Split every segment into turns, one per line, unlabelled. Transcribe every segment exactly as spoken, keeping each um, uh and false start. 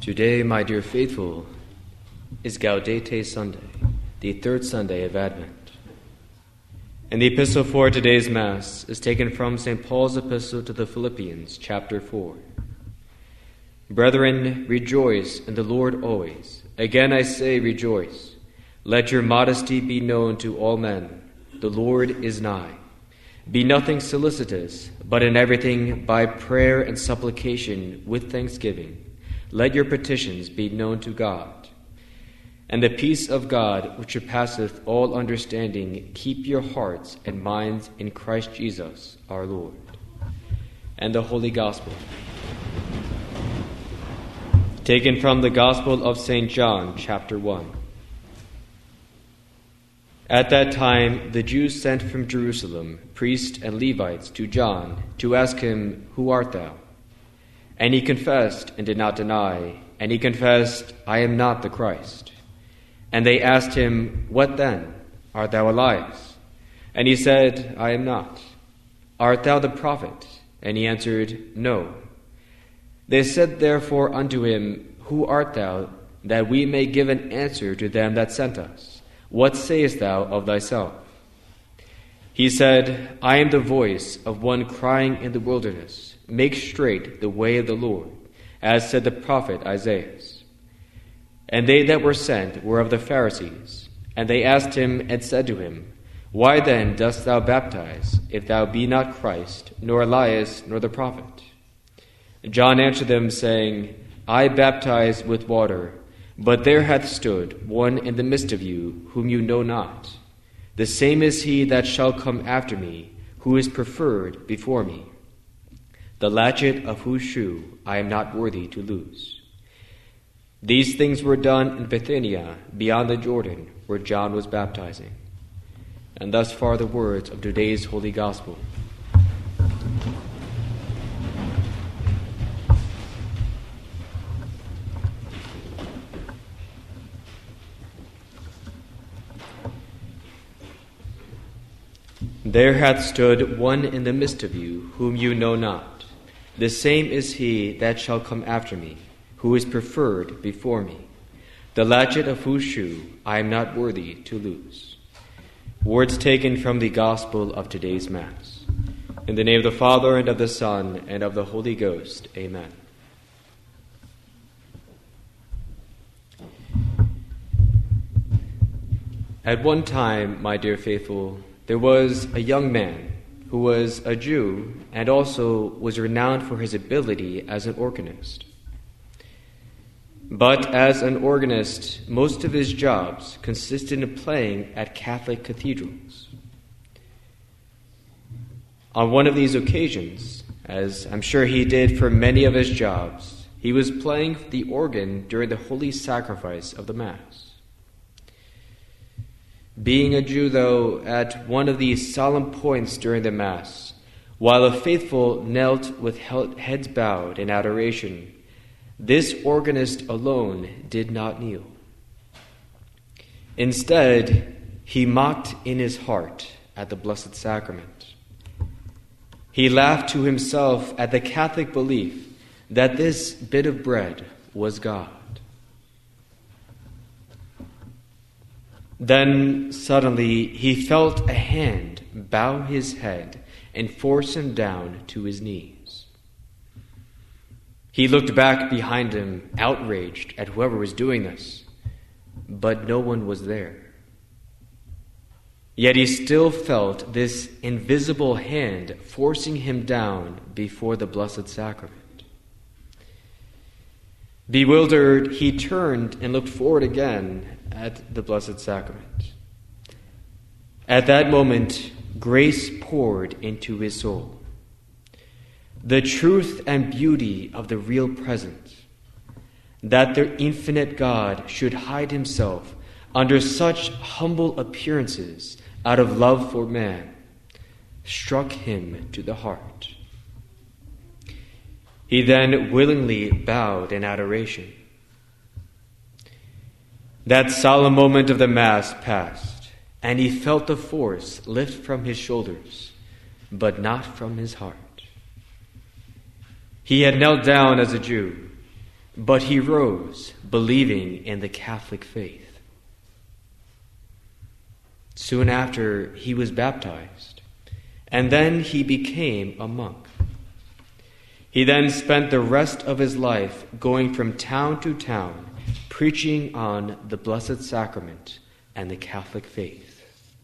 Today, my dear faithful, is Gaudete Sunday, the third Sunday of Advent. And the epistle for today's Mass is taken from Saint Paul's epistle to the Philippians, chapter four. Brethren, rejoice in the Lord always. Again I say, rejoice. Let your modesty be known to all men. The Lord is nigh. Be nothing solicitous, but in everything by prayer and supplication with thanksgiving. Let your petitions be known to God. And the peace of God, which surpasseth all understanding, keep your hearts and minds in Christ Jesus our Lord. And the Holy Gospel, taken from the Gospel of Saint John, chapter one. At that time the Jews sent from Jerusalem priests and Levites to John to ask him, Who art thou? And he confessed and did not deny, and he confessed, I am not the Christ. And they asked him, What then? Art thou Elias? And he said, I am not. Art thou the prophet? And he answered, No. They said therefore unto him, Who art thou, that we may give an answer to them that sent us? What sayest thou of thyself? He said, I am the voice of one crying in the wilderness, Make straight the way of the Lord, as said the prophet Isaiah. And they that were sent were of the Pharisees. And they asked him and said to him, Why then dost thou baptize, if thou be not Christ, nor Elias, nor the prophet? John answered them, saying, I baptize with water, but there hath stood one in the midst of you, whom you know not. The same is he that shall come after me, who is preferred before me, the latchet of whose shoe I am not worthy to loose. These things were done in Bithynia, beyond the Jordan, where John was baptizing. And thus far the words of today's Holy Gospel. There hath stood one in the midst of you, whom you know not. The same is he that shall come after me, who is preferred before me, the latchet of whose shoe I am not worthy to loose. Words taken from the Gospel of today's Mass. In the name of the Father, and of the Son, and of the Holy Ghost. Amen. At one time, my dear faithful, there was a young man who was a Jew and also was renowned for his ability as an organist. But as an organist, most of his jobs consisted in playing at Catholic cathedrals. On one of these occasions, as I'm sure he did for many of his jobs, he was playing the organ during the holy sacrifice of the Mass. Being a Jew, though, at one of these solemn points during the Mass, while the faithful knelt with heads bowed in adoration, this organist alone did not kneel. Instead, he mocked in his heart at the Blessed Sacrament. He laughed to himself at the Catholic belief that this bit of bread was God. Then suddenly he felt a hand bow his head and force him down to his knees. He looked back behind him, outraged at whoever was doing this, but no one was there. Yet he still felt this invisible hand forcing him down before the Blessed Sacrament. Bewildered, he turned and looked forward again at the Blessed Sacrament. At that moment, grace poured into his soul. The truth and beauty of the real presence, that the infinite God should hide himself under such humble appearances out of love for man, struck him to the heart. He then willingly bowed in adoration. That solemn moment of the Mass passed, and he felt the force lift from his shoulders, but not from his heart. He had knelt down as a Jew, but he rose, believing in the Catholic faith. Soon after, he was baptized, and then he became a monk. He then spent the rest of his life going from town to town, preaching on the Blessed Sacrament and the Catholic faith.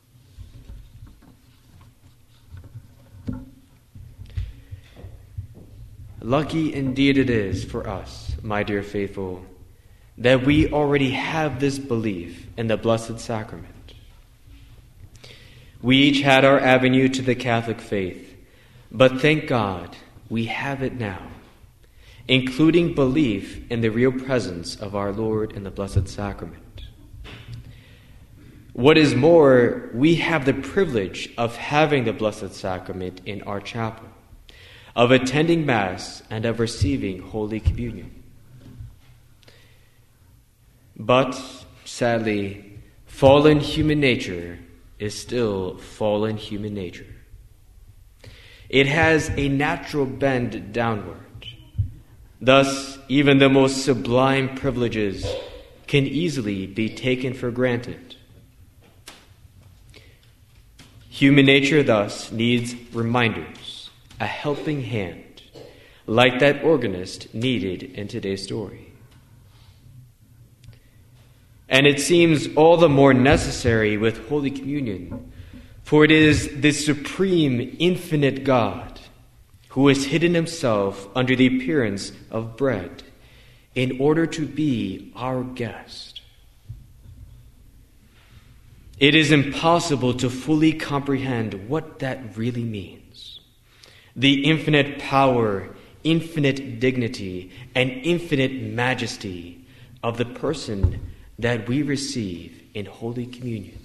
Lucky indeed it is for us, my dear faithful, that we already have this belief in the Blessed Sacrament. We each had our avenue to the Catholic faith, but thank God we have it now, including belief in the real presence of our Lord in the Blessed Sacrament. What is more, we have the privilege of having the Blessed Sacrament in our chapel, of attending Mass, and of receiving Holy Communion. But, sadly, fallen human nature is still fallen human nature. It has a natural bend downward. Thus, even the most sublime privileges can easily be taken for granted. Human nature thus needs reminders, a helping hand, like that organist needed in today's story. And it seems all the more necessary with Holy Communion, for it is the supreme, infinite God who has hidden himself under the appearance of bread in order to be our guest. It is impossible to fully comprehend what that really means. The infinite power, infinite dignity, and infinite majesty of the person that we receive in Holy Communion.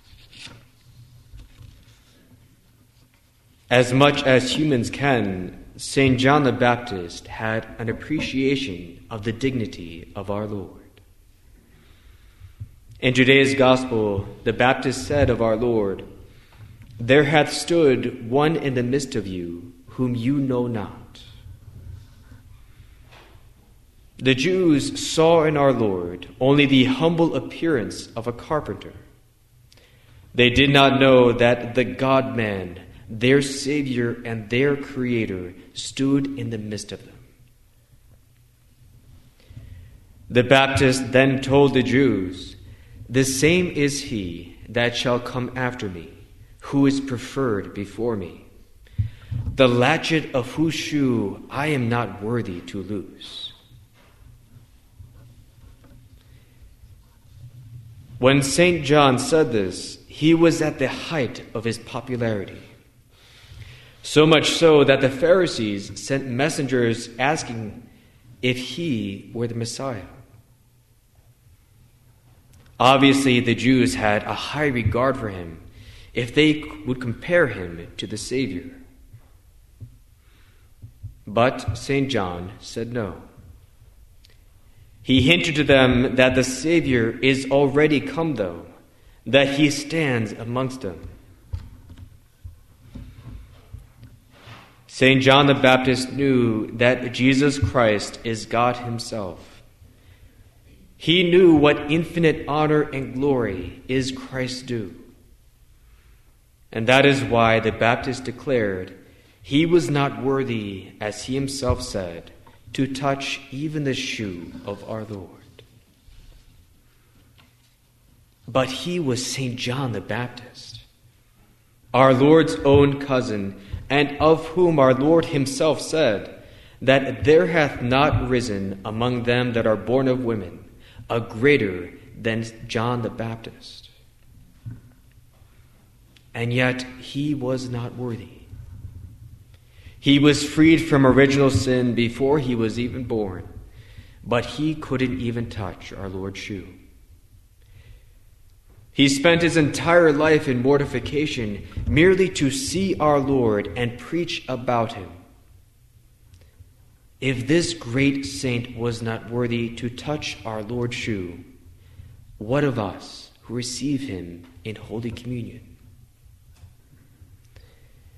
As much as humans can, Saint John the Baptist had an appreciation of the dignity of our Lord. In today's Gospel, the Baptist said of our Lord, "There hath stood one in the midst of you, whom you know not." The Jews saw in our Lord only the humble appearance of a carpenter. They did not know that the God-man, their Savior and their Creator, stood in the midst of them. The Baptist then told the Jews, "The same is he that shall come after me, who is preferred before me, the latchet of whose shoe I am not worthy to loose." When Saint John said this, he was at the height of his popularity. So much so that the Pharisees sent messengers asking if he were the Messiah. Obviously, the Jews had a high regard for him if they would compare him to the Savior. But Saint John said no. He hinted to them that the Savior is already come, though, that he stands amongst them. Saint John the Baptist knew that Jesus Christ is God himself. He knew what infinite honor and glory is Christ's due. And that is why the Baptist declared he was not worthy, as he himself said, to touch even the shoe of our Lord. But he was Saint John the Baptist, our Lord's own cousin, and of whom our Lord himself said that there hath not risen among them that are born of women a greater than John the Baptist. And yet he was not worthy. He was freed from original sin before he was even born, but he couldn't even touch our Lord's shoe. He spent his entire life in mortification merely to see our Lord and preach about him. If this great saint was not worthy to touch our Lord's shoe, what of us who receive him in Holy Communion?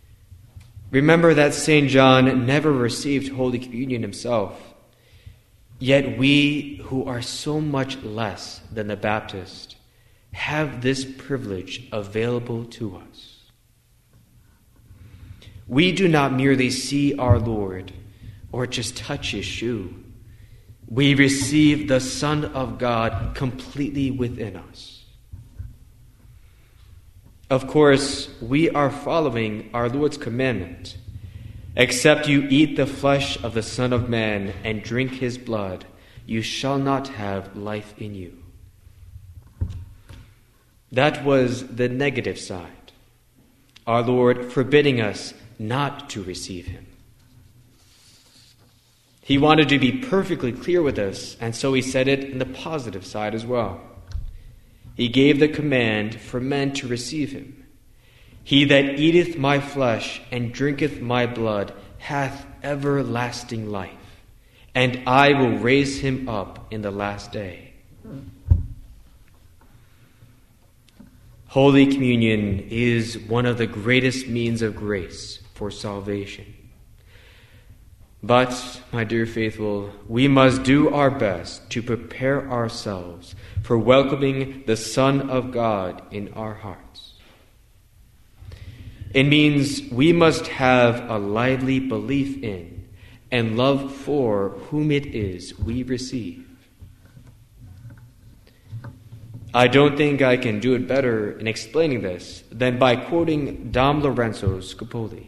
Remember that Saint John never received Holy Communion himself. Yet we, who are so much less than the Baptist, have this privilege available to us. We do not merely see our Lord or just touch his shoe. We receive the Son of God completely within us. Of course, we are following our Lord's commandment. Except you eat the flesh of the Son of Man and drink his blood, you shall not have life in you. That was the negative side, our Lord forbidding us not to receive him. He wanted to be perfectly clear with us, and so he said it in the positive side as well. He gave the command for men to receive him. He that eateth my flesh and drinketh my blood hath everlasting life, and I will raise him up in the last day. Holy Communion is one of the greatest means of grace for salvation. But, my dear faithful, we must do our best to prepare ourselves for welcoming the Son of God in our hearts. It means we must have a lively belief in and love for whom it is we receive. I don't think I can do it better in explaining this than by quoting Dom Lorenzo Scopoli.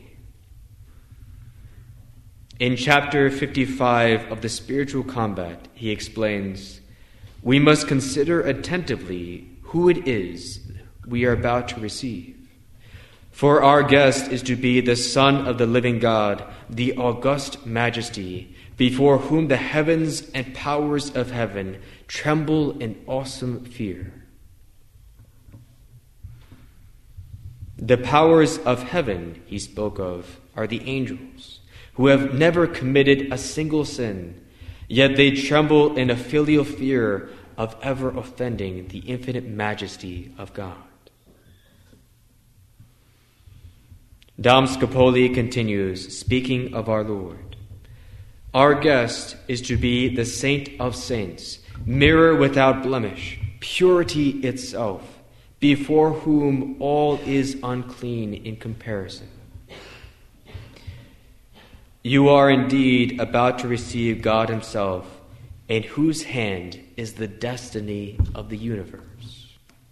In chapter fifty-five of The Spiritual Combat, he explains, we must consider attentively who it is we are about to receive. For our guest is to be the Son of the living God, the august majesty, before whom the heavens and powers of heaven tremble in awesome fear. The powers of heaven, he spoke of, are the angels, who have never committed a single sin, yet they tremble in a filial fear of ever offending the infinite majesty of God. Dom Scopoli continues, speaking of our Lord. Our guest is to be the saint of saints, mirror without blemish, purity itself, before whom all is unclean in comparison. You are indeed about to receive God himself, in whose hand is the destiny of the universe.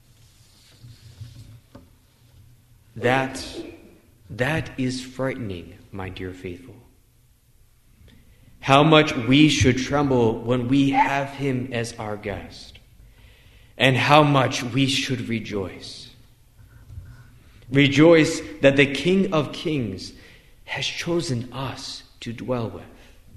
That, that is frightening, my dear faithful. How much we should tremble when we have him as our guest, and how much we should rejoice. Rejoice that the King of Kings has chosen us to dwell with.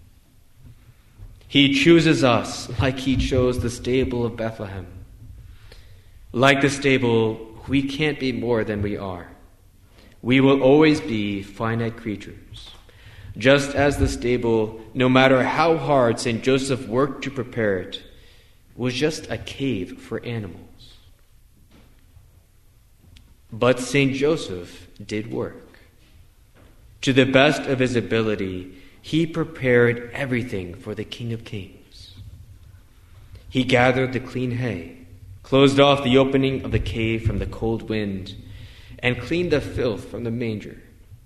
He chooses us like he chose the stable of Bethlehem. Like the stable, we can't be more than we are. We will always be finite creatures. Just as the stable, no matter how hard Saint Joseph worked to prepare it, was just a cave for animals. But Saint Joseph did work. To the best of his ability, he prepared everything for the King of Kings. He gathered the clean hay, closed off the opening of the cave from the cold wind, and cleaned the filth from the manger.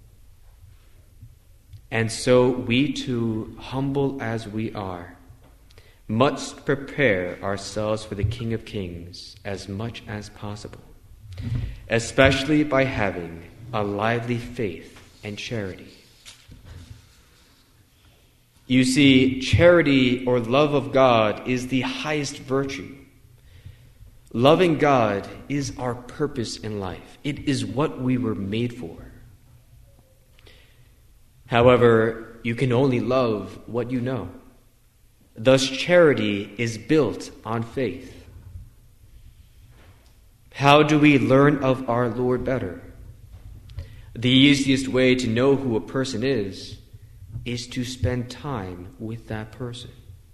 And so we too, humble as we are, must prepare ourselves for the King of Kings as much as possible, especially by having a lively faith and charity. You see, charity or love of God is the highest virtue. Loving God is our purpose in life. It is what we were made for. However, you can only love what you know. Thus, charity is built on faith. How do we learn of our Lord better? The easiest way to know who a person is, is to spend time with that person.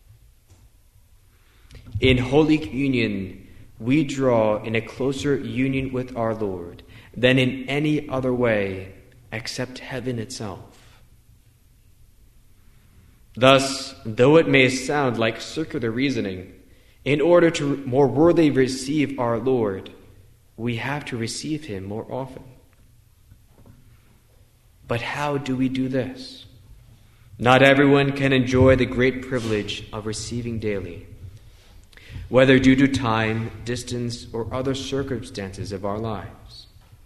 In Holy Communion, we draw in a closer union with our Lord than in any other way except heaven itself. Thus, though it may sound like circular reasoning, in order to more worthily receive our Lord, we have to receive him more often. But how do we do this? Not everyone can enjoy the great privilege of receiving daily, whether due to time, distance, or other circumstances of our lives.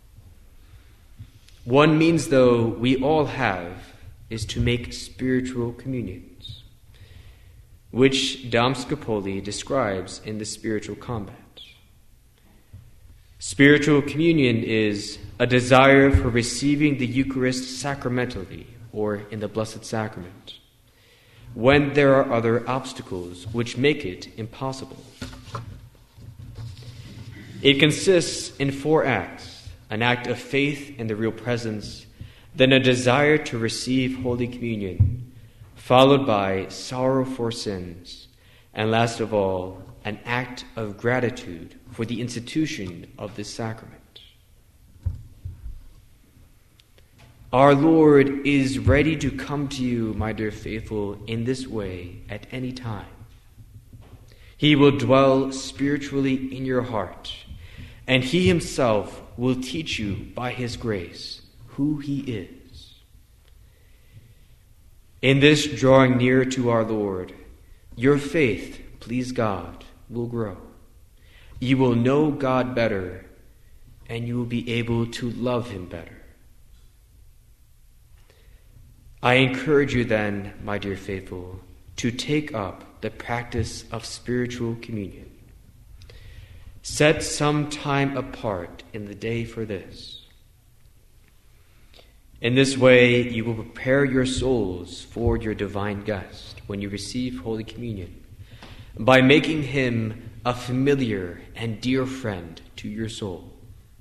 One means, though, we all have is to make spiritual communions, which Dom Scopoli describes in the Spiritual Combat. Spiritual communion is a desire for receiving the Eucharist sacramentally, or in the Blessed Sacrament, when there are other obstacles which make it impossible. It consists in four acts: an act of faith in the real presence, then a desire to receive Holy Communion, followed by sorrow for sins, and last of all, an act of gratitude for the institution of this sacrament. Our Lord is ready to come to you, my dear faithful, in this way at any time. He will dwell spiritually in your heart, and he himself will teach you by his grace who he is. In this drawing near to our Lord, your faith, please God, will grow. You will know God better, and you will be able to love him better. I encourage you then, my dear faithful, to take up the practice of spiritual communion. Set some time apart in the day for this. In this way, you will prepare your souls for your divine guest when you receive Holy Communion, by making him a familiar and dear friend to your soul.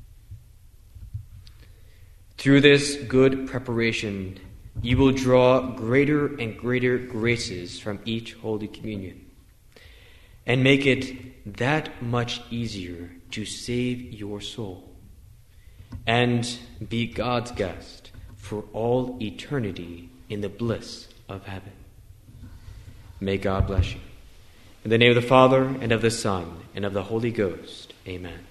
Through this good preparation, you will draw greater and greater graces from each Holy Communion, and make it that much easier to save your soul and be God's guest for all eternity in the bliss of heaven. May God bless you. In the name of the Father, and of the Son, and of the Holy Ghost, amen.